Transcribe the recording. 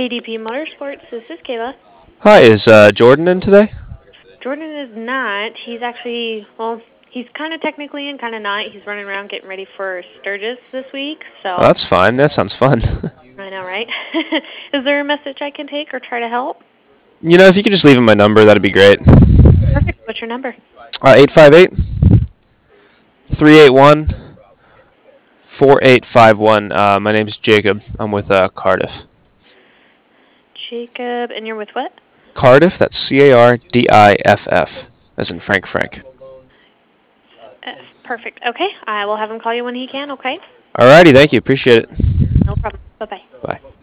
KDP Motorsports, this is Kayla. Hi, is Jordan in today? Jordan is not. He's actually, well, he's kind of technically in, kind of not. He's running around getting ready for Sturgis this week, Oh, so. that's fine. That sounds fun. I know, right? Is there a message I can take or try to help? If you could just leave him my number, that'd be great. Perfect. What's your number? 858 381 4851. My name's Jacob. I'm with Cardiff. Jacob, and you're with what? Cardiff, that's Cardiff, as in Frank Frank. Perfect. Okay, I will have him call you when he can, okay? Alrighty, thank you. Appreciate it. No problem. Bye-bye. Bye.